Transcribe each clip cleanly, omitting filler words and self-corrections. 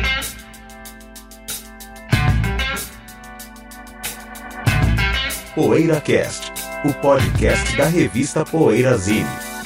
PoeiraCast, o podcast da revista Poeirazine.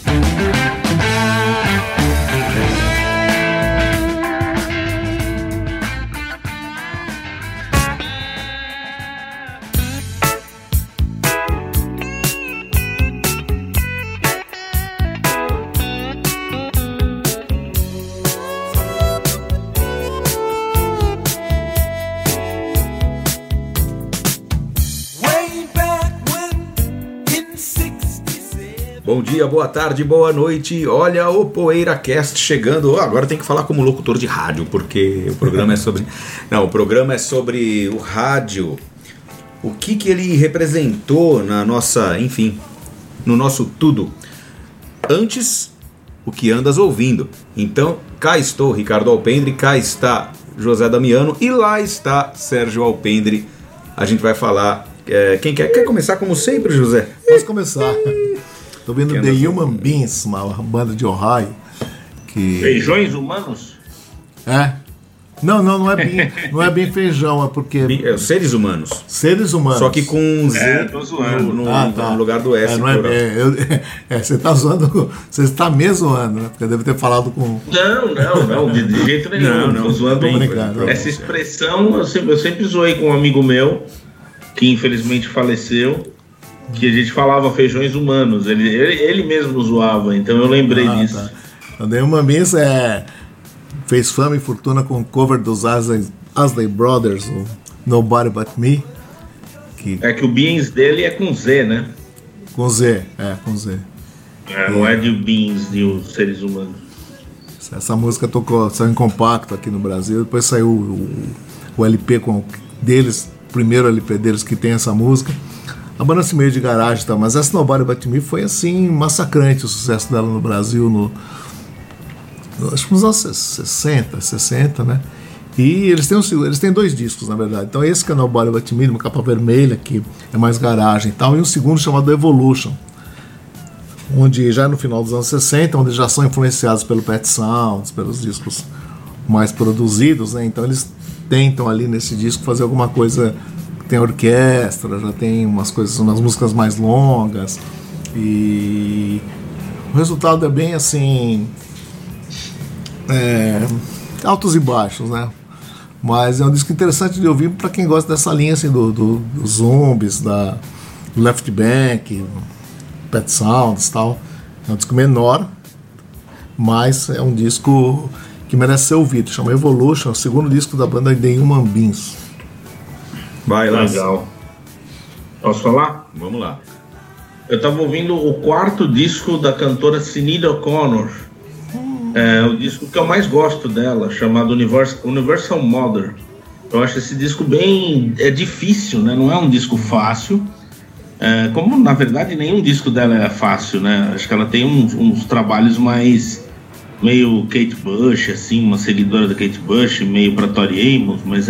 Bom dia, boa tarde, boa noite. Olha o PoeiraCast chegando. Agora tem que falar como locutor de rádio, porque o programa é sobre... Não, o programa é sobre o rádio. O que ele representou na nossa... Enfim, no nosso tudo. Antes, o que andas ouvindo. Então, cá estou, Ricardo Alpendre, cá está José Damiano e lá está Sérgio Alpendre. A gente vai falar... Quem quer começar como sempre, José? Posso começar. Tô vendo The Human Beings, uma banda de Ohio. Que... Feijões humanos? É. Não é bem feijão, é porque... Seres humanos. Seres humanos. Só que com um Z tô zoando. no lugar do S. Você tá zoando, você está mesmo zoando, né? Porque deve ter falado com... Não, de jeito nenhum. Não, tô zoando. Essa expressão eu sempre zoei com um amigo meu, que infelizmente faleceu, que a gente falava feijões humanos, ele mesmo zoava, então eu lembrei disso. Tá. O The Human Beings fez fama e fortuna com o cover dos Isley Brothers, o Nobody But Me. É que o Beans dele é com Z, né? Com Z. Não é de Beans, de os seres humanos. Essa música saiu em compacto aqui no Brasil, depois saiu o LP deles, o primeiro LP deles que tem essa música. A banda assim meio de garagem, tá? Mas essa Nobody But Me foi assim massacrante o sucesso dela no Brasil, acho que nos anos 60, né? E eles têm dois discos, na verdade. Então esse que é Nobody But Me, uma capa vermelha, que é mais garagem e tal, e um segundo chamado Evolution, onde já no final dos anos 60, onde já são influenciados pelo Pet Sounds, pelos discos mais produzidos, né? Então eles tentam ali nesse disco fazer alguma coisa... Tem orquestra, já tem umas músicas mais longas, e o resultado é bem assim, altos e baixos, né? Mas é um disco interessante de ouvir para quem gosta dessa linha assim, dos Zombies, do Left Bank, Pet Sounds e tal. É um disco menor, mas é um disco que merece ser ouvido. Chama Evolution, é o segundo disco da banda The Human Beings. Vai lá. Legal. Posso falar? Vamos lá. Eu tava ouvindo o quarto disco da cantora Sinéad O'Connor. É o disco que eu mais gosto dela, chamado Universal Mother. Eu acho esse disco bem... É difícil, né? Não é um disco fácil. Como, na verdade, nenhum disco dela é fácil, né? Acho que ela tem uns trabalhos mais... Meio Kate Bush, assim, uma seguidora da Kate Bush, meio pra Tori Amos, mas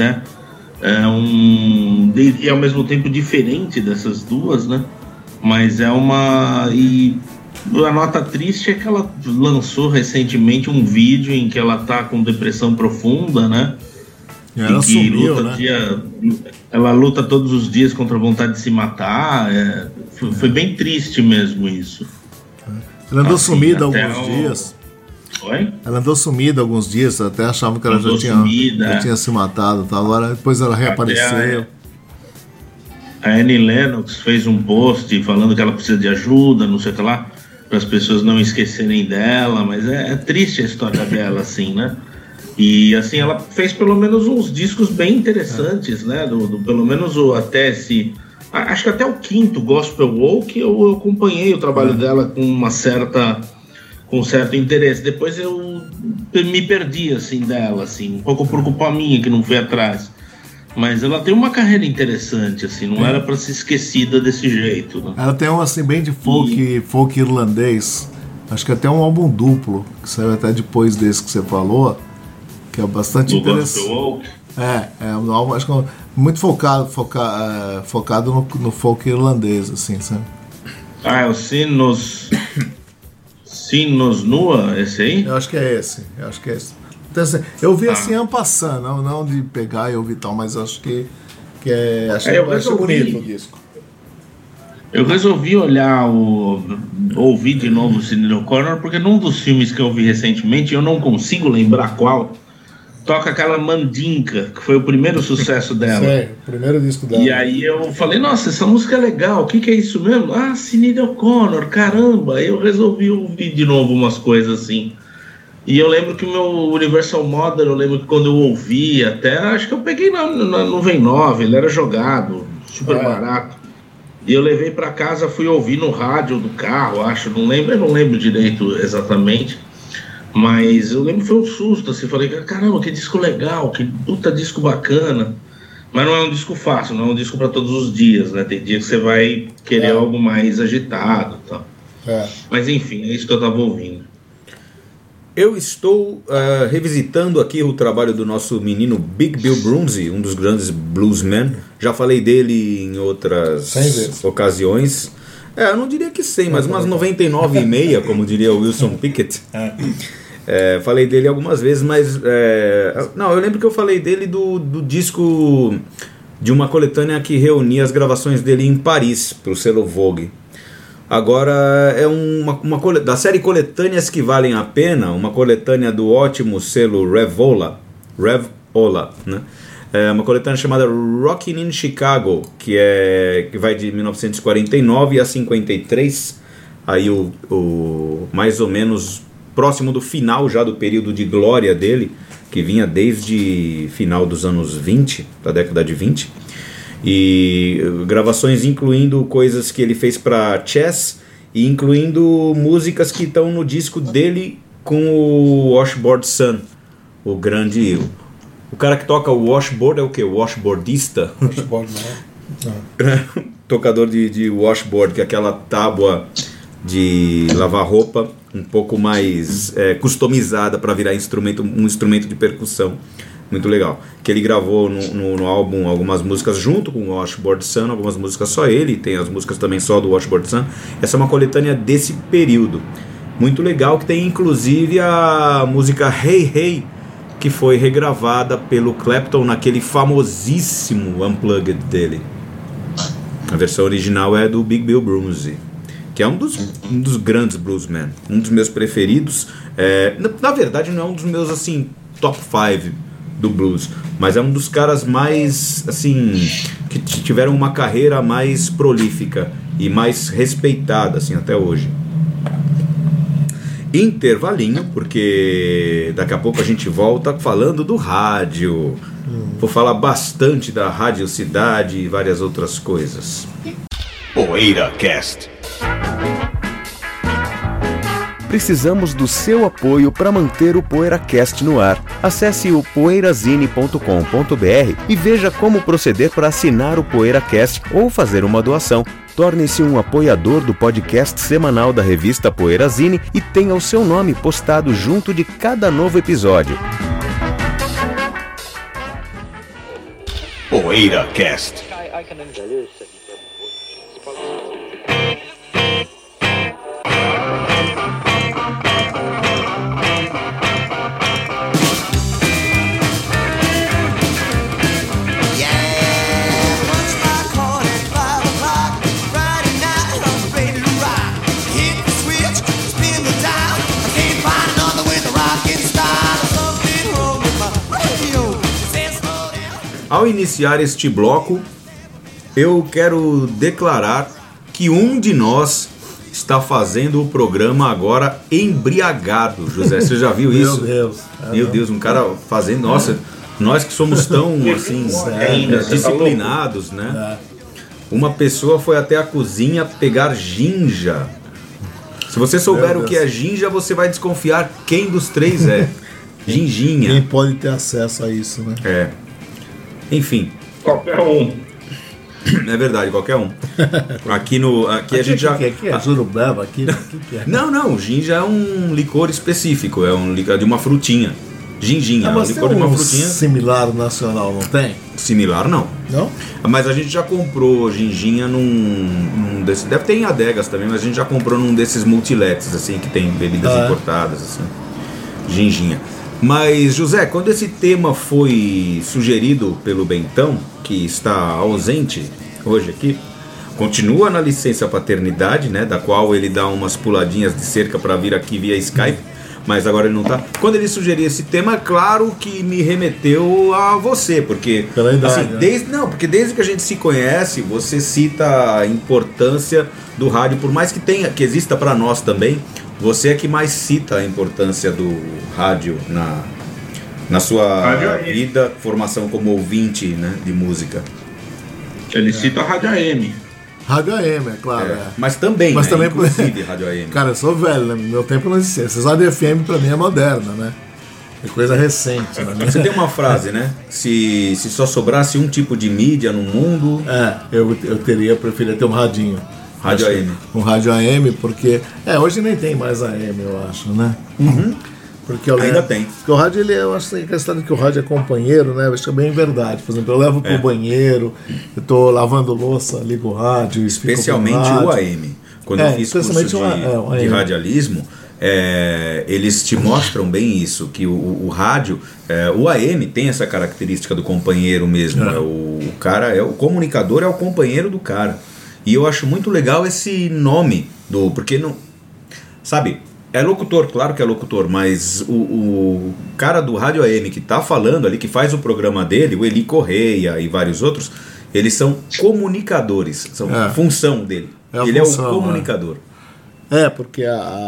e ao mesmo tempo diferente dessas duas, né? Mas e a nota triste é que ela lançou recentemente um vídeo em que ela tá com depressão profunda, né? Ela sumiu, né? Ela luta todos os dias contra a vontade de se matar. Foi bem triste mesmo isso. Ela andou sumida alguns dias. Oi? Ela andou sumida alguns dias, até achavam que ela já tinha se matado, tá? Agora depois ela reapareceu. A Annie Lennox fez um post falando que ela precisa de ajuda, não sei o que lá, para as pessoas não esquecerem dela, mas é triste a história dela, assim, né? E assim, ela fez pelo menos uns discos bem interessantes, né? Pelo menos até esse... Acho que até o quinto, Gospel Walk, eu acompanhei o trabalho dela com um certo interesse. Depois eu me perdi, assim, dela, assim, um pouco por culpa minha, que não fui atrás. Mas ela tem uma carreira interessante, assim, não era para ser esquecida desse jeito, né? Ela tem um, assim, bem de folk irlandês. Acho que até um álbum duplo, que saiu até depois desse que você falou, que é bastante interessante. Um álbum, acho que é muito focado no folk irlandês, assim, sabe? É o Sinos Nua, esse aí? Eu acho que é esse. Então, assim, eu vi assim, en passant, não de pegar e ouvir tal, mas acho que acho bonito o disco. Eu resolvi ouvir de novo o Sinéad O'Connor, porque num dos filmes que eu vi recentemente, eu não consigo lembrar qual, toca aquela Mandinka, que foi o primeiro sucesso dela. Sim, o primeiro disco dela. E aí eu falei, nossa, essa música é legal, o que é isso mesmo? Ah, Sinéad O'Connor, caramba! Aí eu resolvi ouvir de novo umas coisas assim. E eu lembro que o meu Universal Modern, eu lembro que quando eu ouvi até, acho que eu peguei na Nuvem 9, ele era jogado, super barato. E eu levei para casa, fui ouvir no rádio do carro, acho, eu não lembro direito exatamente, mas eu lembro que foi um susto, assim, falei, caramba, que disco legal, que puta disco bacana, mas não é um disco fácil, não é um disco para todos os dias, né, tem dia que você vai querer algo mais agitado e tal. Mas enfim, é isso que eu tava ouvindo. Eu estou revisitando aqui o trabalho do nosso menino Big Bill Broonzy, um dos grandes bluesmen. Já falei dele em outras ocasiões. Eu não diria que 100, mas umas 99,5, como diria o Wilson Pickett. Falei dele algumas vezes, mas... eu lembro que eu falei dele do disco de uma coletânea que reunia as gravações dele em Paris, para o selo Vogue. Agora é uma da série Coletâneas que Valem a Pena, uma coletânea do ótimo selo Revola, né? É uma coletânea chamada Rockin' in Chicago, que vai de 1949 a 53, aí o mais ou menos próximo do final já do período de glória dele, que vinha desde final dos anos 20, da década de 20. E gravações incluindo coisas que ele fez para Chess e incluindo músicas que estão no disco dele com o Washboard Sun, o grande... O cara que toca o washboard é o quê? O washboardista? Washboard, não. Tocador de washboard, que é aquela tábua de lavar roupa um pouco mais customizada para virar um instrumento de percussão. Muito legal. Que ele gravou no álbum algumas músicas junto com o Washboard Sun, algumas músicas só ele, tem as músicas também só do Washboard Sun. Essa é uma coletânea desse período. Muito legal, que tem inclusive a música Hey Hey, que foi regravada pelo Clapton naquele famosíssimo Unplugged dele. A versão original é do Big Bill Broonzy, que é um dos grandes bluesmen, um dos meus preferidos. Na verdade não é um dos meus assim top 5 do blues, mas é um dos caras mais assim que tiveram uma carreira mais prolífica e mais respeitada assim até hoje. Intervalinho, porque daqui a pouco a gente volta falando do rádio. Vou falar bastante da Rádio Cidade e várias outras coisas. PoeiraCast. Precisamos do seu apoio para manter o PoeiraCast no ar. Acesse o poeirazine.com.br e veja como proceder para assinar o PoeiraCast ou fazer uma doação. Torne-se um apoiador do podcast semanal da revista Poeirazine e tenha o seu nome postado junto de cada novo episódio. PoeiraCast. Ao iniciar este bloco, eu quero declarar que um de nós está fazendo o programa agora embriagado. José, você já viu isso? Meu Deus, um cara fazendo... Nossa, nós que somos tão assim disciplinados, né? Uma pessoa foi até a cozinha pegar ginja. Se você souber o que é ginja, você vai desconfiar quem dos três é. Ginginha. Quem pode ter acesso a isso, né? Enfim. Qualquer um. É verdade, qualquer um. Aqui a gente já... Aqui é Jurubeba? Aqui que é? Não, ginja é um licor específico, é um licor de uma frutinha. Ginginha, mas um licor de uma frutinha. Similar nacional, não tem? Similar não. Não? Mas a gente já comprou ginginha num desses. Deve ter em adegas também, mas a gente já comprou num desses multiletes, assim, que tem bebidas importadas, assim. Ginginha. Mas, José, quando esse tema foi sugerido pelo Bentão, que está ausente hoje aqui, continua na licença paternidade, né, da qual ele dá umas puladinhas de cerca para vir aqui via Skype, mas agora ele não tá. Quando ele sugeriu esse tema, claro que me remeteu a você, porque pela idade, assim, porque desde que a gente se conhece, você cita a importância do rádio, por mais que exista para nós também, você é que mais cita a importância do rádio na sua vida, formação como ouvinte, né, de música. Ele cita a Rádio AM. Rádio AM, é claro. Mas também, mas né? também Inclusive Rádio AM. Cara, eu sou velho, né? No meu tempo não existia. Essa Rádio FM pra mim é moderna, né? É coisa recente, né? Você tem uma frase, né? Se só sobrasse um tipo de mídia no mundo... eu preferia ter um radinho. Rádio AM. Um rádio AM, porque... hoje nem tem mais AM, eu acho, né? Uhum. Porque eu ainda tem. Porque o rádio, eu acho que a questão de que o rádio é companheiro, né? Eu acho que é bem verdade. Por exemplo, eu levo pro banheiro, eu tô lavando louça, ligo o rádio, especialmente o AM. Quando eu fiz curso de radialismo, eles te mostram bem isso, que o rádio, o AM tem essa característica do companheiro mesmo. O cara, o comunicador é o companheiro do cara. E eu acho muito legal esse nome, porque não... Sabe... É locutor, claro que é locutor, mas o cara do Rádio AM que tá falando ali, que faz o programa dele, o Eli Correia e vários outros, eles são comunicadores, são a função dele. Ele função, é o comunicador. Porque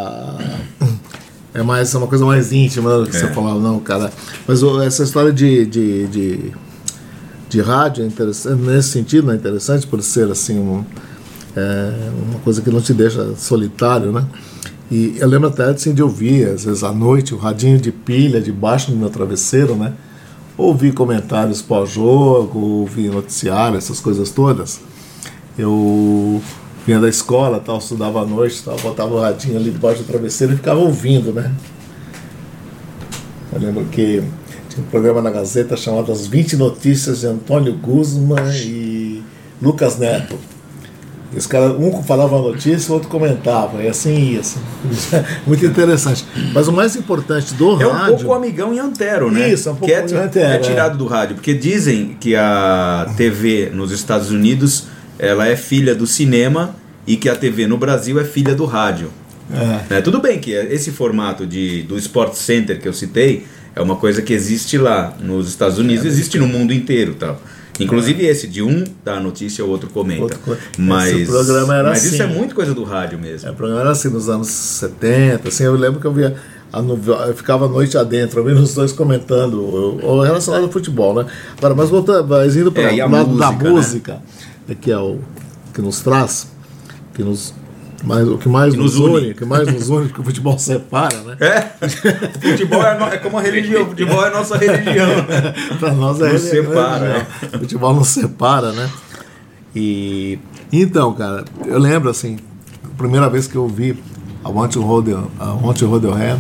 é uma coisa mais íntima do que você falava, não, cara. Mas essa história de rádio é interessante, nesse sentido, é interessante por ser assim uma coisa que não te deixa solitário, né? E eu lembro até assim, de ouvir, às vezes à noite, o radinho de pilha debaixo do meu travesseiro, né? Ouvir comentários pós-jogo, ouvir noticiário, essas coisas todas. Eu vinha da escola, tal, estudava à noite, tal, botava o radinho ali debaixo do travesseiro e ficava ouvindo, né? Eu lembro que tinha um programa na Gazeta chamado As 20 Notícias de Antônio Guzman e Lucas Neto. Os caras, um falava a notícia, o outro comentava, e assim ia. Assim. Muito interessante. Mas o mais importante do rádio... É um pouco Amigão e Antero, né? Isso, um pouco Antero. É tirado do rádio, porque dizem que a TV nos Estados Unidos ela é filha do cinema e que a TV no Brasil é filha do rádio. Tudo bem que esse formato do Sport Center que eu citei é uma coisa que existe lá nos Estados Unidos, existe no mundo inteiro, tal. Inclusive esse, de um dá a notícia, o outro comenta. Mas assim, isso é muito coisa do rádio mesmo. O programa era assim, nos anos 70, assim, eu lembro que eu ficava a noite adentro, eu via os dois comentando, ou relacionado ao futebol, né? Agora, mas indo para o lado da música, né? Que é o que nos traz, o que mais nos une, porque o futebol separa, né? O futebol é como a religião, o futebol é a nossa religião. Para nós é religião. Separa, O futebol nos separa, né? E então, cara, eu lembro assim, a primeira vez que eu vi a Want to Hold Your Hand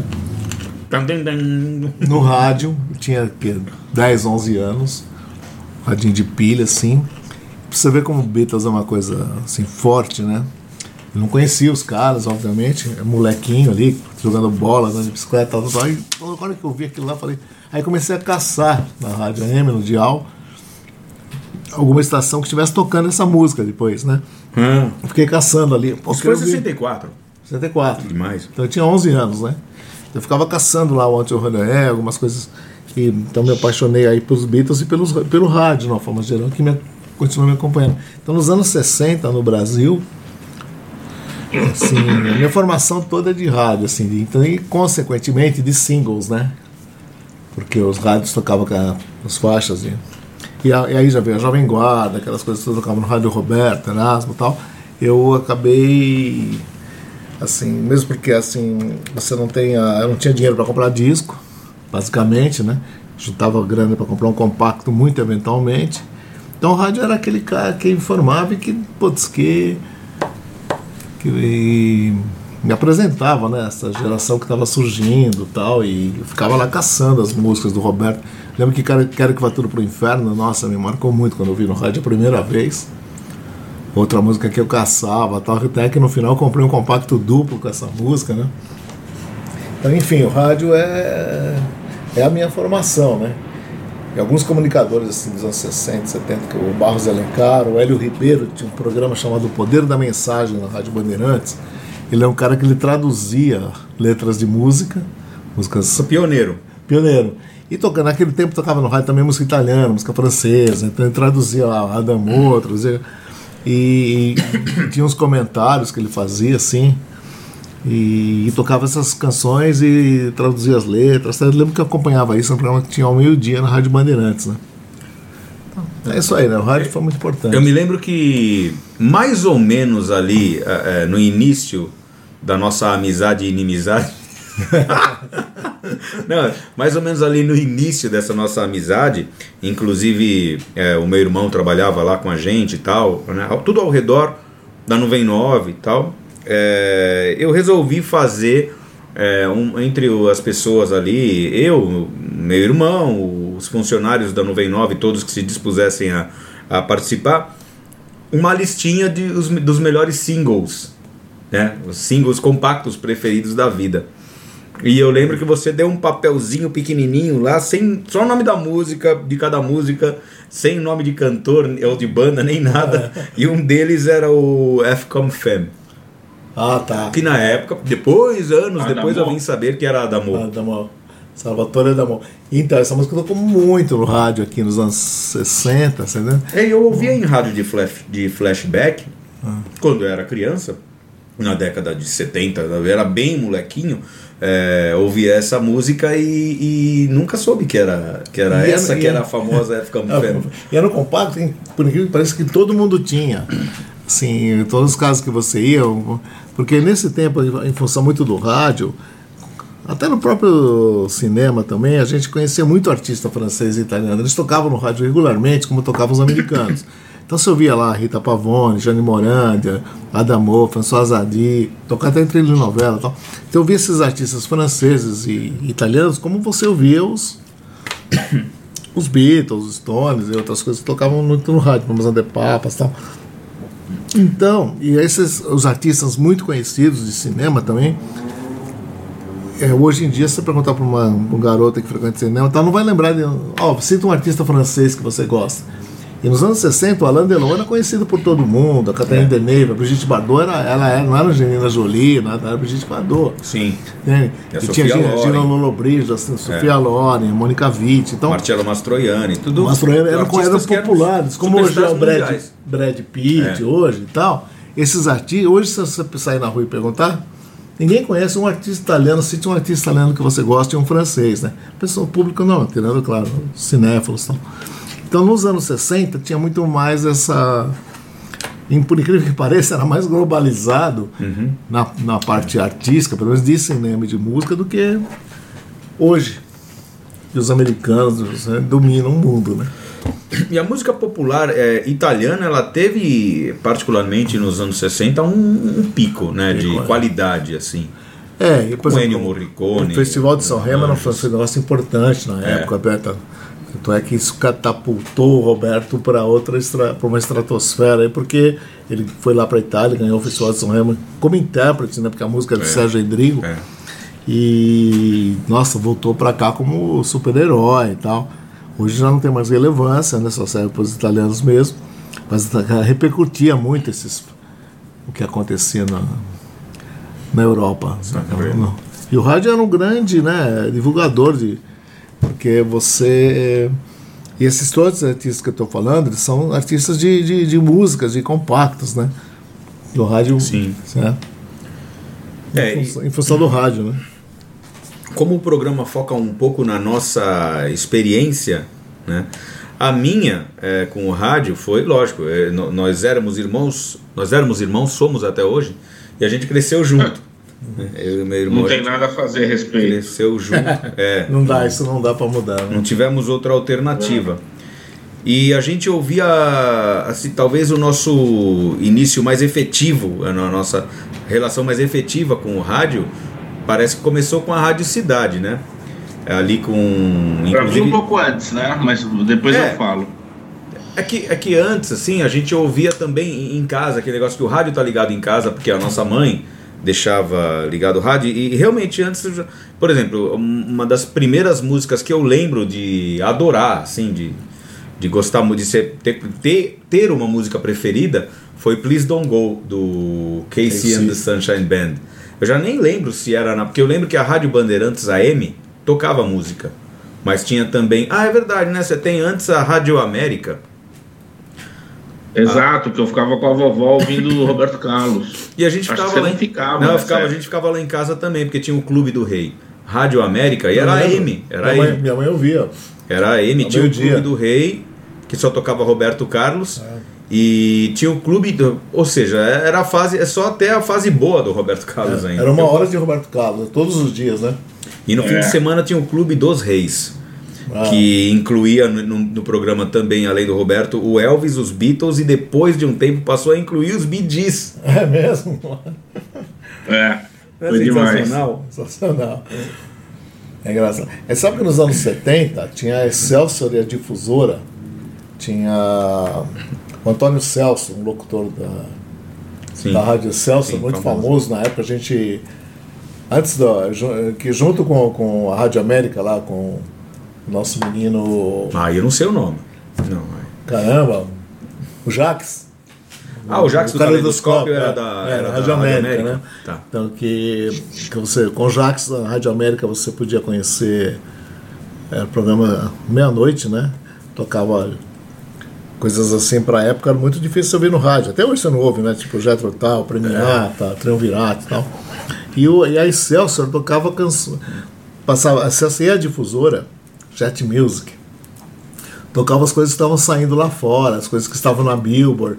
no rádio, eu tinha 10, 11 anos, radinho de pilha, assim. Pra você ver como Beatles é uma coisa assim forte, né? Eu não conhecia os caras, obviamente, molequinho ali, jogando bola, andando de bicicleta, e agora que eu vi aquilo lá, falei... Aí comecei a caçar na Rádio AM, no dial, alguma estação que estivesse tocando essa música depois, né? Eu fiquei caçando ali. Isso foi 64. 64. Demais. Então eu tinha 11 anos, né? Eu ficava caçando lá o Want to Hold Your Hand, algumas coisas... Então me apaixonei aí pelos Beatles e pelo rádio, de uma forma geral, que continuou me acompanhando. Então nos anos 60, no Brasil... Assim, a minha formação toda é de rádio, assim, então, e consequentemente de singles, né? Porque os rádios tocavam com as faixas e aí já veio a Jovem Guarda, aquelas coisas que tocavam no Rádio Roberto, Erasmo e tal. Eu acabei, assim, mesmo porque assim, eu não tinha dinheiro para comprar disco, basicamente, né? Juntava grana para comprar um compacto muito eventualmente. Então o rádio era aquele cara que informava e que me apresentava, né, essa geração que estava surgindo tal, e eu ficava lá caçando as músicas do Roberto. Lembro que Quero Que Vá Tudo Pro Inferno, nossa, me marcou muito quando eu vi no rádio a primeira vez. Outra música que eu caçava tal, até que no final eu comprei um compacto duplo com essa música, né? Então, enfim, o rádio é a minha formação, né? E alguns comunicadores assim, dos anos 60, 70, que o Barros Alencar, o Hélio Ribeiro, tinha um programa chamado O Poder da Mensagem na Rádio Bandeirantes. Ele é um cara que ele traduzia letras de músicas Pioneiro. E tocando, naquele tempo tocava no rádio também música italiana, música francesa, então ele traduzia lá Adamo, traduzia, e tinha uns comentários que ele fazia assim, e tocava essas canções e traduzia as letras. Eu lembro que eu acompanhava isso no programa que tinha ao meio-dia na Rádio Bandeirantes, né? Então, é isso aí, né? O rádio foi muito importante. Eu me lembro que mais ou menos ali no início da nossa amizade e inimizade não, mais ou menos ali no início dessa nossa amizade, inclusive o meu irmão trabalhava lá com a gente e tal, né? Tudo ao redor da Nuvem 9 e tal. Eu resolvi fazer entre as pessoas ali, eu, meu irmão, os funcionários da Nuvem 9, todos que se dispusessem a participar, uma listinha dos melhores singles, né? Os singles compactos preferidos da vida. E eu lembro que você deu um papelzinho pequenininho lá, só o nome da música, de cada música, sem nome de cantor ou de banda, nem nada. E um deles era o F Comme Femme. Ah, tá. Que na época, anos depois eu vim saber que era Adamo. Adamo. Salvatore Adamo. Então, essa música tocou muito no rádio aqui nos anos 60, né? Eu ouvia em rádio de flashback, quando eu era criança, na década de 70, eu era bem molequinho, ouvia essa música e nunca soube que era essa que era a famosa F Comme Femme. E era um compacto, por incrível que pareça, que todo mundo tinha. Assim, em todos os casos que você ia, porque nesse tempo, em função muito do rádio, até no próprio cinema também, a gente conhecia muito artista francês e italiano. Eles tocavam no rádio regularmente, como tocavam os americanos. Então você ouvia lá Rita Pavone, Gianni Morandi, Adamo, François Hardy, tocar até em trilha de novela e tal. Então eu ouvia esses artistas franceses e italianos como você ouvia os Beatles, os Stones e outras coisas que tocavam muito no rádio, como os Andepapas e tal. Então, e os artistas muito conhecidos de cinema também, hoje em dia, se você perguntar para um garoto que frequenta cinema, não vai lembrar de... cita um artista francês que você gosta. E nos anos 60, o Alain Delon era conhecido por todo mundo, a Catherine Deneuve, a Brigitte Bardot, não era Angelina Jolie, era a Brigitte Bardot. Sim. E tinha Gina Lollobrigida, Sofia Loren, Mônica Witt. Então, Marcello Mastroianni, tudo. Mastroianni eram populares, como hoje é o Brad Pitt, hoje e tal. Esses artistas, hoje se você sair na rua e perguntar, ninguém conhece um artista italiano, cite um artista italiano que você gosta e um francês, né? O público não, tirando, claro, cinéfilos e tal. Então, nos anos 60, tinha muito mais essa... Por incrível que pareça, era mais globalizado na parte artística, pelo menos de cinema e de música, do que hoje. E os americanos dominam o mundo, né? E a música popular italiana, ela teve, particularmente nos anos 60, um pico, né, de qualidade, assim. Com Ennio Morricone. O Festival de São Remo foi um negócio importante na época, Beto. Tanto é que isso catapultou o Roberto para uma estratosfera, porque ele foi lá para a Itália, ganhou o Festival de São Remo como intérprete, né, porque a música é do Sérgio Endrigo. E, nossa, voltou para cá como super-herói e tal. Hoje já não tem mais relevância, né, só serve para os italianos mesmo, mas repercutia muito o que acontecia na Europa. E o rádio era um grande, né, divulgador porque você... E esses todos os artistas que eu estou falando, eles são artistas de músicas, de compactos, né? Do rádio. Sim. Certo? Em função do rádio, né? Como o programa foca um pouco na nossa experiência, né? A minha com o rádio foi, lógico, nós éramos irmãos, somos até hoje, e a gente cresceu junto. Eu e meu irmão, não tem nada a fazer a respeito. Cresceu junto. Isso não dá para mudar. Né? Não tivemos outra alternativa. E a gente ouvia, assim, talvez o nosso início mais efetivo, a nossa relação mais efetiva com o rádio, parece que começou com a Rádio Cidade, né? Ali com... Pra mim um pouco antes, né? Mas depois eu falo. É que antes, assim, a gente ouvia também em casa, aquele negócio que o rádio tá ligado em casa, porque a nossa mãe... deixava ligado o rádio. E realmente antes, por exemplo, uma das primeiras músicas que eu lembro de adorar, assim, de gostar muito, de ter uma música preferida, foi Please Don't Go, do Casey and the Sunshine Band. Eu já nem lembro se era porque eu lembro que a Rádio Bandeirantes AM tocava música, mas tinha também, é verdade, né? Você tem antes a Rádio América. Exato, que eu ficava com a vovó ouvindo o Roberto Carlos. E a gente ficava lá. A gente ficava lá em casa também, porque tinha o Clube do Rei, Rádio América, e era AM. Minha mãe ouvia. Era AM, tinha o Clube do Rei, que só tocava Roberto Carlos. E tinha o clube, ou seja, era a fase, só até a fase boa do Roberto Carlos ainda. Era uma hora de Roberto Carlos, todos os dias, né? E no fim de semana tinha o Clube dos Reis, que incluía no programa também, além do Roberto, o Elvis, os Beatles, e depois de um tempo passou a incluir os Bee Gees. É mesmo? Foi demais. Sensacional. É engraçado. Sabe que nos anos 70 tinha a Excelsior e a Difusora, tinha o Antônio Celso, um locutor da Rádio Excelsior, muito famoso na época. A gente, que junto com a Rádio América lá, com o nosso menino... eu não sei o nome. Não. Caramba, o Jax. O Jax do Caleidoscópio era da Rádio América, né? Tá. Então que você, com o Jax da Rádio América, você podia conhecer o programa meia-noite, né? Tocava coisas assim. Pra época era muito difícil ouvir no rádio. Até hoje você não ouve, né? Tipo Jethro Tull, Premiata, Triunvirato e tal. E a Excelsior tocava canções. Passava, e a Difusora, Jet Music, tocava as coisas que estavam saindo lá fora, as coisas que estavam na Billboard.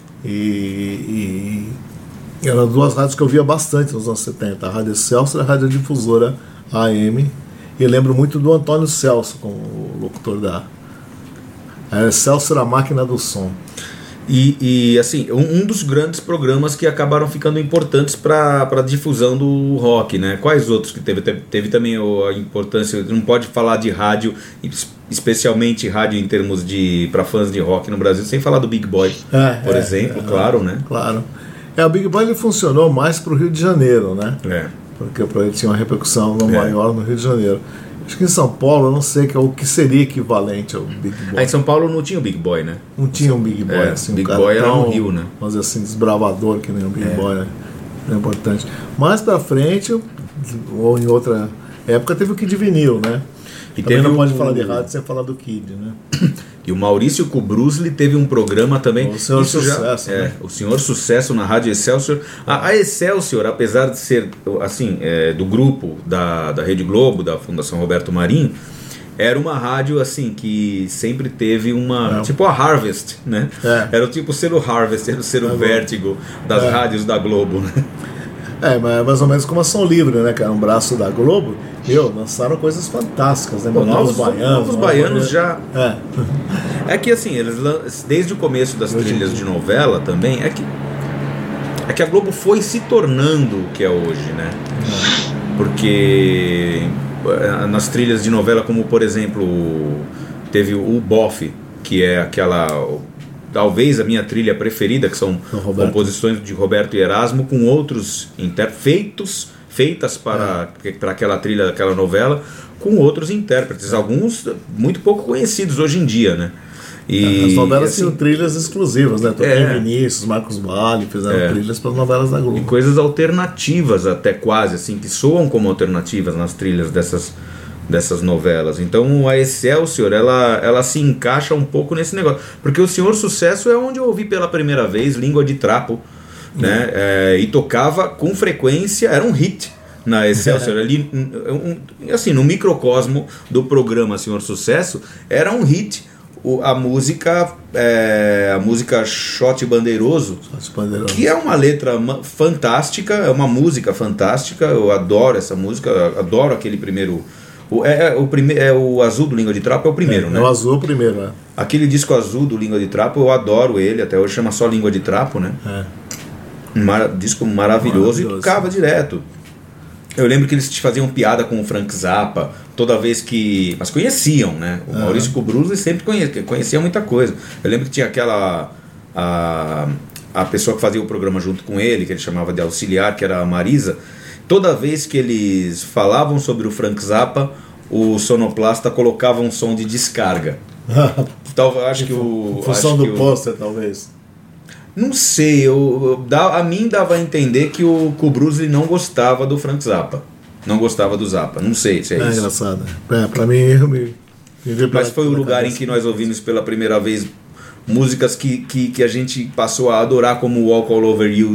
E eram duas rádios que eu via bastante nos anos 70, a Rádio Excelsior e a Rádio Difusora AM. E eu lembro muito do Antônio Celso como o locutor da Excelsior, a máquina do som. E assim, um dos grandes programas que acabaram ficando importantes para a difusão do rock, né? Quais outros que teve também a importância? Não pode falar de rádio, especialmente rádio em termos para fãs de rock no Brasil, sem falar do Big Boy, por exemplo, claro, né? Claro. O Big Boy ele funcionou mais para o Rio de Janeiro, né? Porque para ele tinha uma repercussão maior no Rio de Janeiro. Acho que em São Paulo eu não sei o que seria equivalente ao Big Boy. Em São Paulo não tinha o Big Boy, né? Não tinha um Big Boy assim. Big Boy era no Rio, né? Vamos dizer assim, desbravador, que nem o Big Boy, né? É importante. Mais pra frente, ou em outra época, teve o Kid Vinil, né? E também não pode falar de rádio sem falar do Kid, né? E o Maurício Kubrusli teve um programa também. O Senhor Sucesso. Né? O Senhor Sucesso na Rádio Excelsior. A Excelsior, apesar de ser assim, do grupo da Rede Globo, da Fundação Roberto Marinho, era uma rádio assim que sempre teve uma... Tipo a Harvest, né? Era o tipo selo Harvest, era o selo Vértigo das rádios da Globo, né? Mas mais ou menos como a Som Livre, né? Que era um braço da Globo. Lançaram coisas fantásticas, né? Novos Baianos já... É que assim, eles desde o começo das trilhas de novela também, é que a Globo foi se tornando o que é hoje, né? Porque nas trilhas de novela, como por exemplo, teve o Boff, que é aquela... Talvez a minha trilha preferida, que são composições de Roberto e Erasmo com outros feitas para aquela trilha daquela novela, com outros intérpretes, alguns muito pouco conhecidos hoje em dia, né? E as novelas tinham trilhas exclusivas, né? Toquinho Vinícius, Marcos Valle fizeram trilhas para as novelas da Globo. E coisas alternativas até quase, assim, que soam como alternativas nas trilhas dessas novelas. Então a Excelsior ela se encaixa um pouco nesse negócio, porque o Senhor Sucesso é onde eu ouvi pela primeira vez Língua de Trapo, né? E tocava com frequência, era um hit na Excelsior ali, assim, no microcosmo do programa Senhor Sucesso, era um hit a música Shot Bandeiroso, que é uma letra fantástica, é uma música fantástica, eu adoro essa música, adoro aquele primeiro... o Azul do Língua de Trapo é o primeiro, né? É o Azul o primeiro, né? Aquele disco azul do Língua de Trapo, eu adoro ele, até hoje chama só Língua de Trapo, né? Disco maravilhoso e tocava direto. Eu lembro que eles faziam piada com o Frank Zappa toda vez que... Mas conheciam, né? O Maurício Kubrusli sempre conhecia muita coisa. Eu lembro que tinha aquela... a pessoa que fazia o programa junto com ele, que ele chamava de auxiliar, que era a Marisa, toda vez que eles falavam sobre o Frank Zappa, o sonoplasta colocava um som de descarga. Então, acho que o... função do pôster, talvez. Não sei, a mim dava a entender que o Bruce não gostava do Frank Zappa. Não gostava do Zappa. Não sei se é isso. Engraçado. Pra mim, mas foi o lugar em que nós ouvimos pela primeira vez músicas que a gente passou a adorar, como Walk All Over You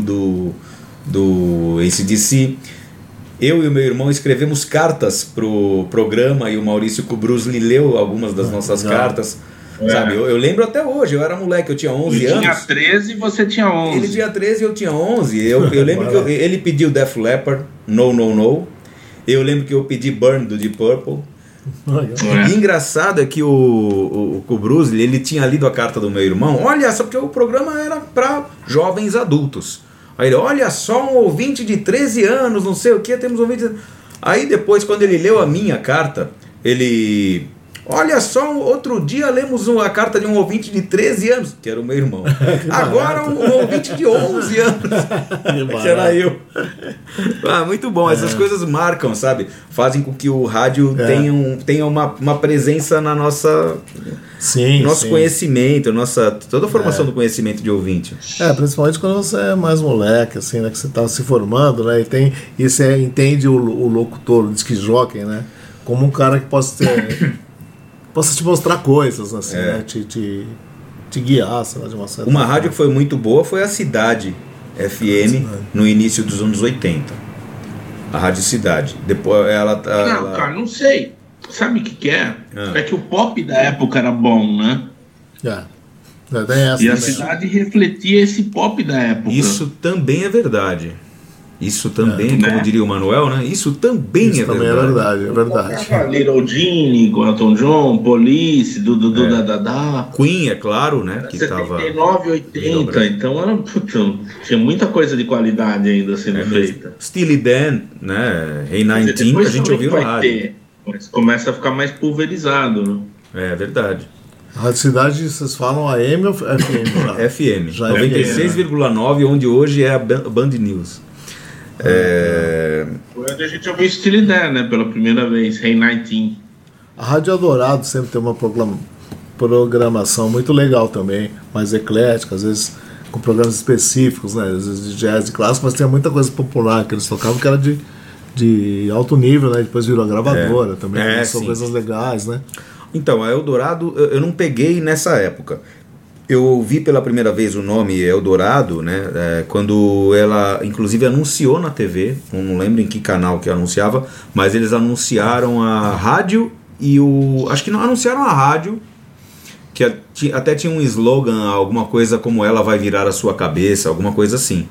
do AC/DC. Eu e o meu irmão escrevemos cartas pro programa e o Maurício Kubrusli leu algumas das nossas cartas. Sabe, eu lembro até hoje, eu era moleque, eu tinha 11 anos. Ele tinha 13 e você tinha 11. Ele tinha 13 e eu tinha 11. Eu lembro que ele pediu Def Leppard, No, No, No. Eu lembro que eu pedi Burn do Deep Purple. E engraçado é que o Kubrusli, ele tinha lido a carta do meu irmão. Olha só, porque o programa era para jovens adultos. Aí ele, olha só, um ouvinte de 13 anos, não sei o que, temos ouvintes. Aí depois, quando ele leu a minha carta, ele... Olha só, outro dia lemos a carta de um ouvinte de 13 anos, que era o meu irmão. Agora um ouvinte de 11 anos, que era eu. Muito bom, essas coisas marcam, sabe? Fazem com que o rádio tenha uma presença na nosso conhecimento, toda a formação do conhecimento de ouvinte. Principalmente quando você é mais moleque, assim, né? Que você está se formando, né? E você entende o locutor, o disc jockey, né? Como um cara que possa te mostrar coisas, assim, né? Te guiar, sei lá, de uma certa forma. Rádio que foi muito boa foi a Cidade FM, no início dos anos 80. A Rádio Cidade. Depois cara, não sei. Sabe o que é? É que o pop da época era bom, né? E a Cidade refletia esse pop da época. Isso também é verdade. Isso também, como diria o Manuel, né? Isso também é verdade. É verdade. Little Gene, com Elton John, Police, Dadadá. Queen, é claro, né? Que 79, 80. Então tinha muita coisa de qualidade ainda sendo feita. Steely Dan, né? Hey 19, a gente ouviu no rádio. Mas começa a ficar mais pulverizado, né? É verdade. A Rádio Cidade, vocês falam AM ou FM? FM. 96,9, onde hoje é a Band News. Foi onde a gente ouviu Steely Dan, né? Pela primeira vez, Hey 19. A Rádio Eldorado sempre tem uma programação muito legal também, mais eclética, às vezes com programas específicos, né? Às vezes de jazz, de clássico, mas tem muita coisa popular que eles tocavam que era de alto nível, né? Depois virou a gravadora também, são coisas legais, né? Então, a Eldorado eu não peguei nessa época. Eu ouvi pela primeira vez o nome Eldorado, né, quando ela, inclusive, anunciou na TV, não lembro em que canal que anunciava, mas eles anunciaram a rádio e acho que não anunciaram a rádio, que até tinha um slogan, alguma coisa como Ela Vai Virar a Sua Cabeça, alguma coisa assim.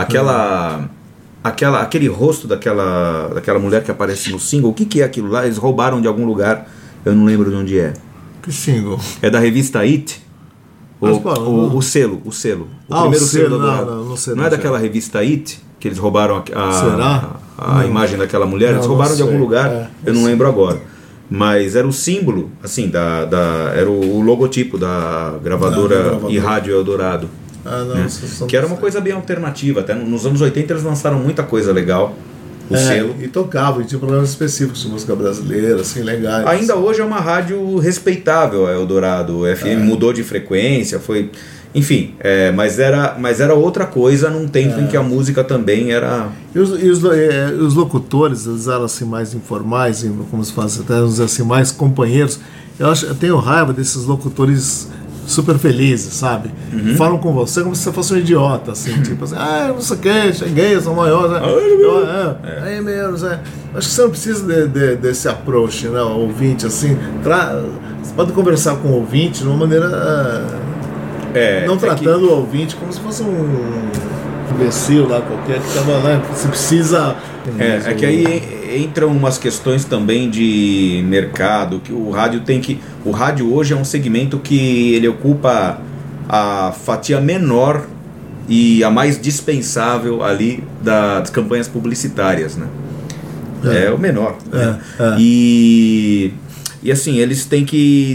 Aquele rosto daquela mulher que aparece no single, o que é aquilo lá? Eles roubaram de algum lugar, eu não lembro de onde é. Que single? É da revista It. O selo. O primeiro selo do Eldorado. Não é daquela revista It, que eles roubaram a imagem daquela mulher? Eles roubaram de algum lugar, eu não lembro agora. Mas era o símbolo, assim, era o logotipo da gravadora e rádio Eldorado. Né? Que era uma coisa bem alternativa. Até nos anos 80 eles lançaram muita coisa legal. O selo. E tocavam, e tinha programas específicos de música brasileira, assim, legais. Ainda hoje é uma rádio respeitável, a Eldorado. O FM mudou de frequência, foi... Enfim, mas era outra coisa num tempo em que a música também era... E os locutores, eles eram assim mais informais, como se faz, até assim, mais companheiros. Eu tenho raiva desses locutores super felizes, sabe? Falam com você como se você fosse um idiota, assim, tipo assim, não sei o que, cheguei, eu sou maior, né? Aí mesmo, Acho que você não precisa desse approach, né? O ouvinte, assim, você pode conversar com o ouvinte de uma maneira não tratando o ouvinte como se fosse um imbecil lá qualquer que tava, né? Você precisa... que aí entram umas questões também de mercado, que o rádio hoje é um segmento que ele ocupa a fatia menor e a mais dispensável ali das campanhas publicitárias, né? É o menor, né? E assim, eles têm que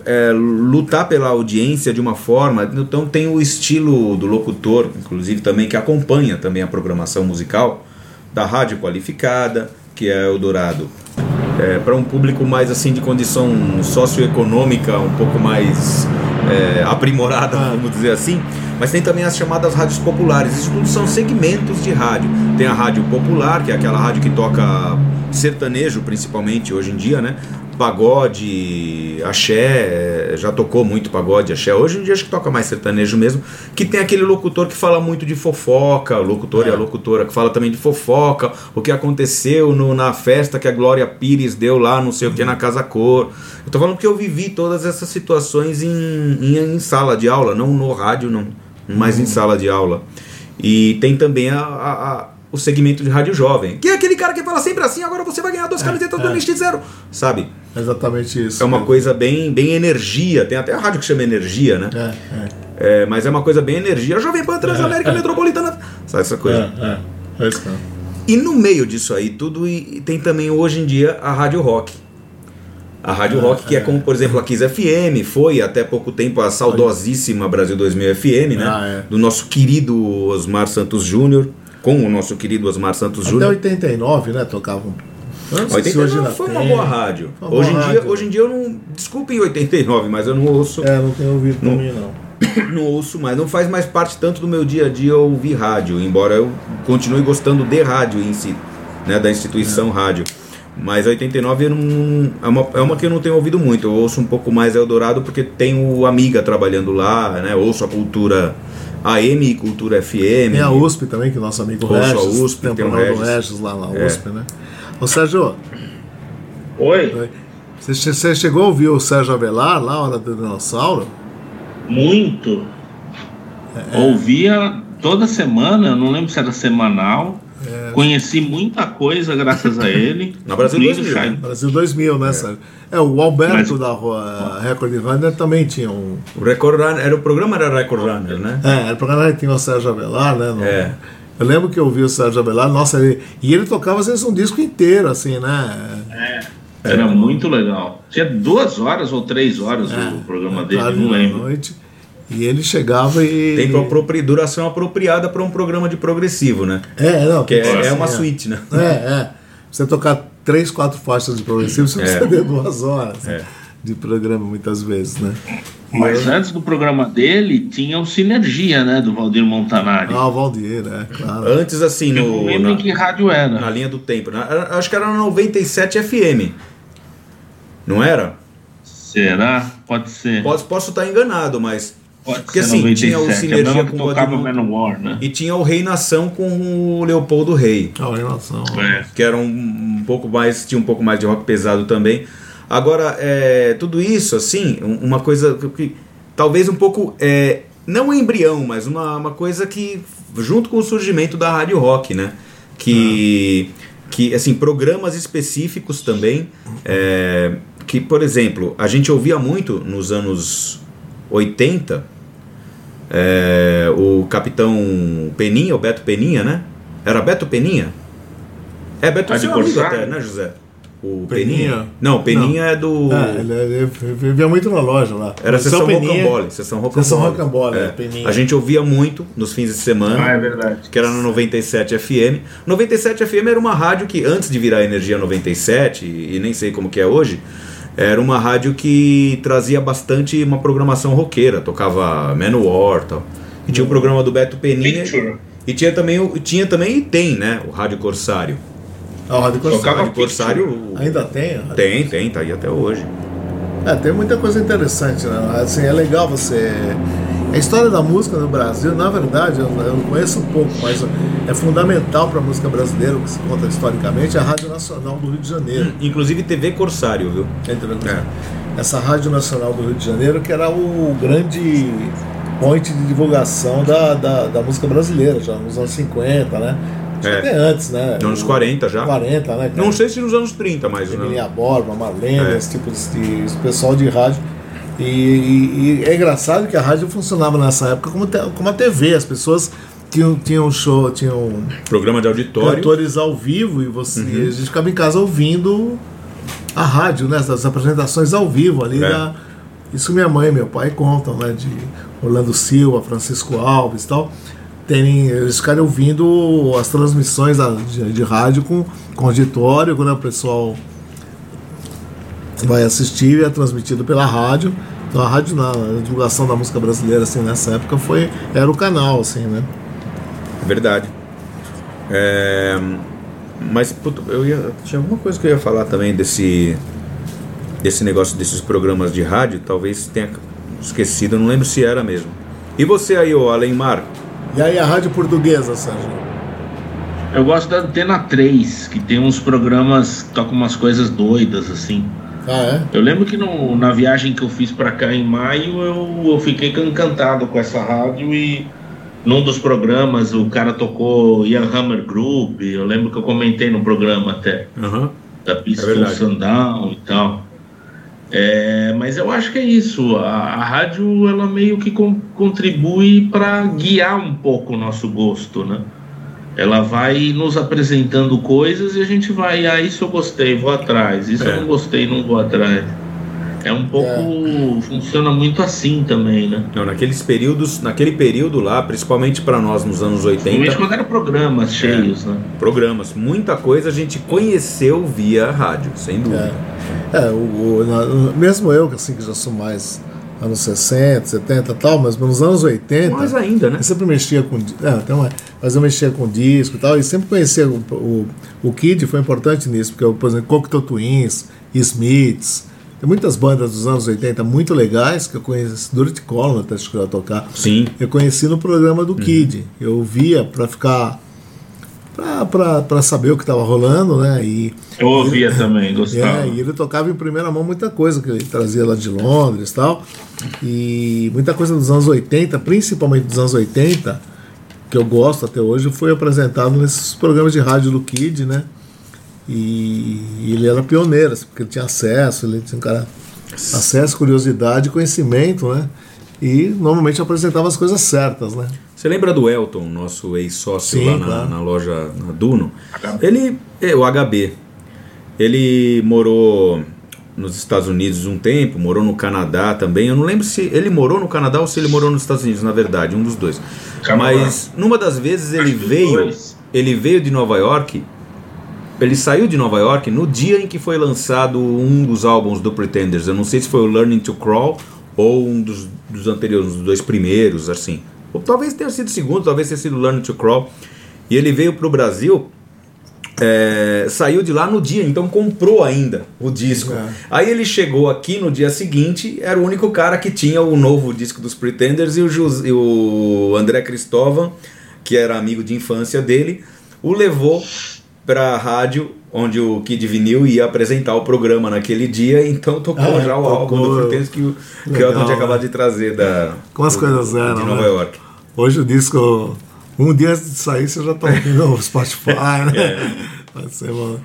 lutar pela audiência de uma forma. Então tem o estilo do locutor, inclusive também, que acompanha também a programação musical da rádio qualificada, que é Eldorado, para um público mais assim de condição socioeconômica um pouco mais aprimorada, vamos dizer assim. Mas tem também as chamadas rádios populares. Isso tudo são segmentos de rádio. Tem a rádio popular, que é aquela rádio que toca sertanejo principalmente hoje em dia, né? Pagode, axé, já tocou muito pagode, axé. Hoje em dia acho que toca mais sertanejo mesmo. Que tem aquele locutor que fala muito de fofoca, o locutor e a locutora que fala também de fofoca, o que aconteceu na festa que a Glória Pires deu lá, não sei o que, na Casa Cor. Eu tô falando que eu vivi todas essas situações em sala de aula, não no rádio, não, mas em sala de aula. E tem também o segmento de rádio jovem, que é aquele cara que fala sempre assim: agora você vai ganhar 2 camisetas do NX0, sabe? Exatamente isso. É uma coisa bem energia. Tem até a rádio que chama Energia, né? Mas é uma coisa bem energia. Jovem Pan Transamérica Metropolitana, sabe essa coisa? E no meio disso aí tudo, tem também hoje em dia a rádio rock. A rádio rock, que é como, por exemplo, a Kiss FM, foi até pouco tempo a saudosíssima Brasil 2000 FM, né? Do nosso querido Osmar Santos Júnior, com o nosso querido Osmar Santos Júnior. Até 89, né? Tocavam. 89 foi uma boa rádio. Hoje em dia eu não. Desculpem 89, mas eu não ouço. Não tenho ouvido também, não. Não ouço mais. Não faz mais parte tanto do meu dia a dia ouvir rádio, embora eu continue gostando de rádio em si, né? Da instituição rádio. Mas 89 é uma que eu não tenho ouvido muito. Eu ouço um pouco mais Eldorado porque tem o Amiga trabalhando lá, né? Ouço a Cultura AM e Cultura FM. Tem a USP também, que é o nosso amigo Regis. Ouço a USP, tem o Regis lá na USP, né? Ô Sérgio. Oi. Você chegou a ouvir o Sérgio Avelar lá, Hora do Dinossauro? Muito. Ouvia toda semana, eu não lembro se era semanal. Conheci muita coisa graças a ele. Na Brasil 2000, né? Brasil 2000, né, Sérgio? O Alberto da Record Runner também tinha um... O Record Runner, o programa era Record Runner, né? O programa tinha o Sérgio Avelar, né? Eu lembro que eu ouvi o Sérgio Avelar, nossa, ele tocava às vezes um disco inteiro, assim, né? Era muito legal. Tinha 2 horas ou 3 horas o programa dele, não lembro. Noite. E ele chegava e... Tem duração apropriada para um programa de progressivo, né? Não. Que é uma suíte, né? Você tocar 3, 4 faixas de progressivo, você precisa ter 2 horas de programa, muitas vezes, né? Mas antes do programa dele, tinha o Sinergia, né? Do Valdir Montanari. O Valdir, claro. Antes, assim, eu não lembro em que rádio era. Na linha do tempo. Acho que era na 97 FM. Não era? Será? Pode ser. Posso estar enganado, mas... Porque assim, 97, tinha o Sinergia com o Valdir Manowar, né? E tinha o Rei Nação com o Leopoldo Rei. O Rei Nação. Que era um pouco mais... Tinha um pouco mais de rock pesado também. Agora, tudo isso, assim, uma coisa que talvez um pouco... não um embrião, mas uma coisa que... Junto com o surgimento da rádio rock, né? Que assim, programas específicos também... que, por exemplo, a gente ouvia muito nos anos 80... o Capitão Peninha, o Beto Peninha, né? Era Beto Peninha? Beto é seu amigo até, né, José? O Peninha? Não, Peninha é do... ele vivia muito na loja lá. Era Sessão Rocambole. Sessão Rocambole, Peninha. A gente ouvia muito nos fins de semana. É verdade. Que era no 97 FM. 97 FM era uma rádio que, antes de virar Energia 97, e nem sei como que é hoje... Era uma rádio que trazia bastante uma programação roqueira, tocava Manowar e tal. E tinha o programa do Beto Peninha. E tinha também e tem, né? O Rádio Corsário. O Rádio Corsário. O Rádio Corsário ainda tem? Tem, tá aí até hoje. Tem muita coisa interessante, né? Assim, é legal você... A história da música no Brasil, na verdade, eu conheço um pouco, mas é fundamental para a música brasileira, o que se conta historicamente, é a Rádio Nacional do Rio de Janeiro. Inclusive TV Corsário, viu? Essa Rádio Nacional do Rio de Janeiro, que era o grande point de divulgação da música brasileira, já nos anos 50, né? Até antes, né? Nos anos 40 já. 40, né? Não sei se nos anos 30, mas... Emilia Borba, Marlene, esse tipo de pessoal de rádio. E é engraçado que a rádio funcionava nessa época como a TV. As pessoas tinham show, tinham programa de auditório, cantores ao vivo, e a gente ficava em casa ouvindo a rádio, né? As apresentações ao vivo ali Isso minha mãe e meu pai contam, né? De Orlando Silva, Francisco Alves e tal. Eles ficaram ouvindo as transmissões de rádio com auditório, quando o pessoal vai assistir, é transmitido pela rádio. Então a rádio, na divulgação da música brasileira, assim, nessa época, era o canal, assim, né? Verdade. Mas tinha alguma coisa que eu ia falar também desse negócio desses programas de rádio, talvez tenha esquecido, eu não lembro se era mesmo. E você aí, ô Alemar? E aí a rádio portuguesa, Sérgio? Eu gosto da Antena 3, que tem uns programas que tocam umas coisas doidas, assim. Ah, é? Eu lembro que na viagem que eu fiz pra cá em maio, eu fiquei encantado com essa rádio e num dos programas o cara tocou Ian Hammer Group, eu lembro que eu comentei no programa até, da Peaceful Sundown e tal. Mas eu acho que é isso, a rádio ela meio que contribui para guiar um pouco o nosso gosto, né? Ela vai nos apresentando coisas e a gente vai, isso eu gostei, vou atrás, isso eu não gostei, não vou atrás. É um pouco, funciona muito assim também, né? Não, naquele período lá, principalmente para nós nos anos 80. Principalmente quando eram programas cheios, né? Programas, muita coisa a gente conheceu via rádio, sem dúvida. Mesmo eu, assim, que já sou mais anos 60, 70 e tal, mas nos anos 80... Mais ainda, né? Eu sempre mexia com... mas eu mexia com disco e tal, e sempre conhecia o Kid, foi importante nisso, porque, por exemplo, Cocteau Twins, Smiths, tem muitas bandas dos anos 80 muito legais que eu conheci, Dorothy Collin até chegou a tocar. Sim. Eu conheci no programa do Kid. Eu via pra ficar... Pra saber o que estava rolando, né? Eu ouvia também, gostava. E ele tocava em primeira mão muita coisa que ele trazia lá de Londres e tal. E muita coisa dos anos 80, principalmente dos anos 80, que eu gosto até hoje, foi apresentado nesses programas de rádio do Kid, né? E ele era pioneiro, assim, porque ele tinha acesso, acesso, curiosidade, conhecimento, né? E normalmente apresentava as coisas certas, né? Você lembra do Elton, nosso ex-sócio? Sim, lá na loja, na Duno? O HB. Ele morou nos Estados Unidos um tempo, morou no Canadá também. Eu não lembro se ele morou no Canadá ou se ele morou nos Estados Unidos, na verdade, um dos dois. Mas numa das vezes ele veio de Nova York. Ele saiu de Nova York no dia em que foi lançado um dos álbuns do Pretenders. Eu não sei se foi o Learning to Crawl ou um dos anteriores, dos dois primeiros, assim. Ou talvez tenha sido o segundo, talvez tenha sido o Learning to Crawl. E ele veio pro Brasil, saiu de lá no dia, então comprou ainda o disco. Aí ele chegou aqui no dia seguinte, era o único cara que tinha o novo disco dos Pretenders, e o André Cristóvão, que era amigo de infância dele, o levou pra rádio, onde o Kid Vinil ia apresentar o programa naquele dia, então tocou já o álbum do Pretenders que o Elton tinha acabado de trazer como as coisas eram, de Nova York. Hoje o disco, um dia antes de sair, você já está ouvindo no Spotify, né? Pode ser, mano.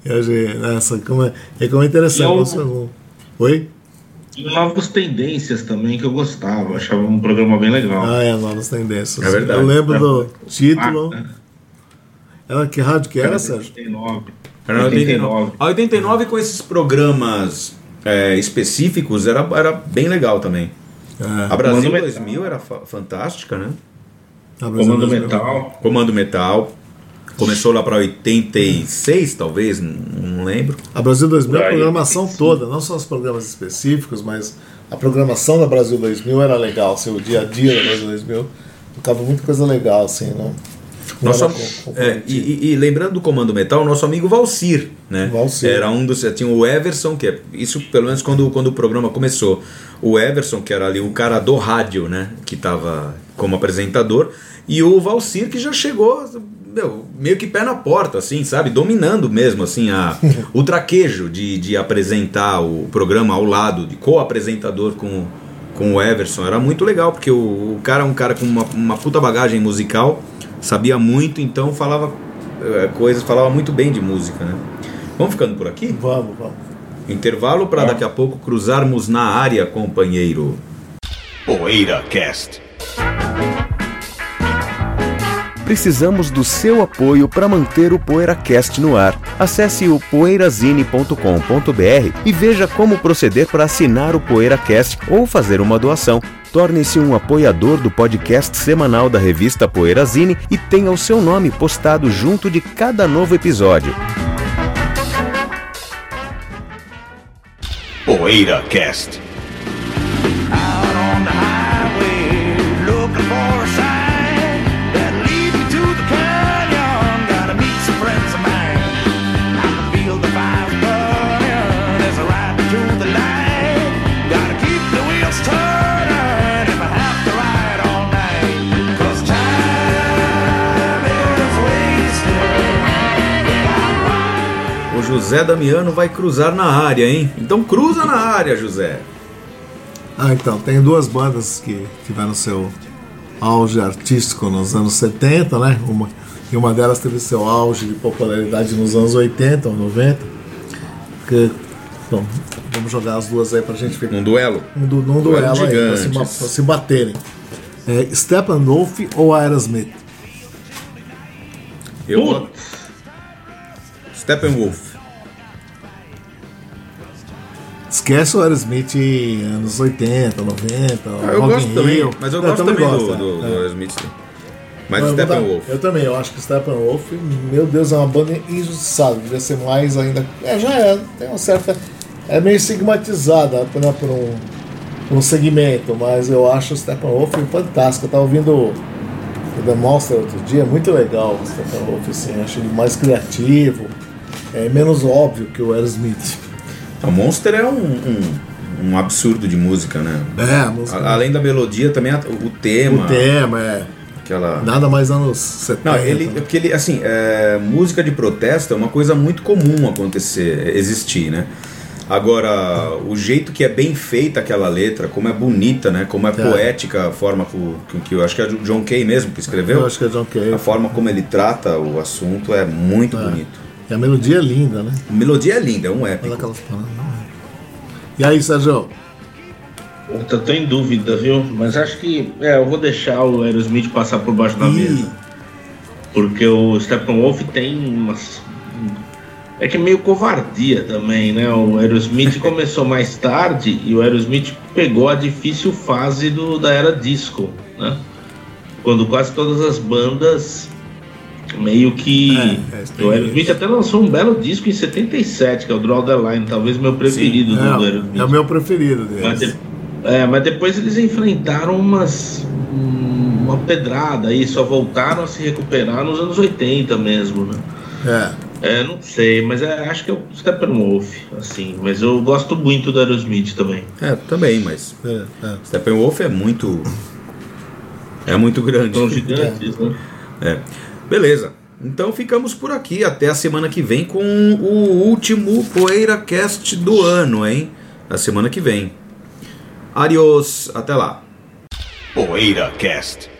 Como é interessante. Oi? E Novas Tendências também, que eu gostava, achava um programa bem legal. Novas Tendências. É verdade. Eu lembro do título. Era que rádio que era, Sérgio? 89. Era 89. A 89 com esses programas específicos era bem legal também. A Brasil 2000 era fantástica, né? Comando Metal. Começou lá para 86, talvez, não lembro. A Brasil 2000, a programação toda, não só os programas específicos, mas a programação da Brasil 2000 era legal, assim, o dia a dia da Brasil 2000 tocava muita coisa legal, assim, não? E lembrando do Comando Metal, nosso amigo Valcir, né? Era um dos. Tinha o Everson, que isso pelo menos quando o programa começou. O Everson, que era ali o cara do rádio, né? Que estava como apresentador, e o Valcir, que já chegou meio que pé na porta, assim, sabe? Dominando mesmo, assim, o traquejo de apresentar o programa ao lado, de co-apresentador com o Everson. Era muito legal, porque o cara é um cara com uma puta bagagem musical, sabia muito, então falava muito bem de música, né? Vamos ficando por aqui? Vamos. Intervalo para daqui a pouco cruzarmos na área, companheiro. Poeira Cast. Precisamos do seu apoio para manter o PoeiraCast no ar. Acesse o poeirazine.com.br e veja como proceder para assinar o PoeiraCast ou fazer uma doação. Torne-se um apoiador do podcast semanal da revista Poeirazine e tenha o seu nome postado junto de cada novo episódio. PoeiraCast. José Damiano vai cruzar na área, hein? Então cruza na área, José. Então, tem duas bandas que tiveram seu auge artístico nos anos 70, né? Uma delas teve seu auge de popularidade nos anos 80 ou 90. Bom, vamos jogar as duas aí pra gente ver. Num duelo? Num duelo aí, pra se baterem. Steppenwolf ou Aerosmith? Eu vou... Steppenwolf. Esquece o Aerosmith anos 80, 90. Eu gosto também, mas eu gosto também do Aerosmith. Mas Steppenwolf. Eu também, eu acho que Steppenwolf, meu Deus, é uma banda injustiçada. Devia ser mais ainda. Tem uma certa. É meio estigmatizada por um segmento, mas eu acho o Steppenwolf fantástico. Eu tava ouvindo o The Monster outro dia, muito legal o Steppenwolf, assim, acho ele mais criativo, menos óbvio que o Aerosmith. O Monster é um absurdo de música, né? A música. Além da melodia, também o tema. O tema, aquela... Nada mais anos 70. Não, ele assim, música de protesto é uma coisa muito comum existir, né? Agora, o jeito que é bem feita aquela letra, como é bonita, né? Como é poética a forma que eu acho que é o John Kay mesmo que escreveu. Eu acho que é John Kay. A forma como ele trata o assunto é muito bonito. E a melodia é linda, né? A melodia é linda, é um épico. E aí, Sérgio? Eu tô em dúvida, viu? Mas acho que eu vou deixar o Aerosmith passar por baixo da mesa. Porque o Steppenwolf tem umas... É que é meio covardia também, né? O Aerosmith começou mais tarde e o Aerosmith pegou a difícil fase da era disco, né? Quando quase todas as bandas meio que... o Aerosmith até lançou um belo disco em 77, que é o Draw the Line, talvez meu preferido do Aerosmith. É o meu preferido deles. Mas depois eles enfrentaram uma pedrada aí, só voltaram a se recuperar nos anos 80 mesmo, né? Não sei, mas acho que é o Steppenwolf, assim, mas eu gosto muito do Aerosmith também. Também, mas Steppenwolf é muito grande. São gigantes, né? Beleza, então ficamos por aqui até a semana que vem com o último PoeiraCast do ano, hein? Na semana que vem. Adiós, até lá. PoeiraCast.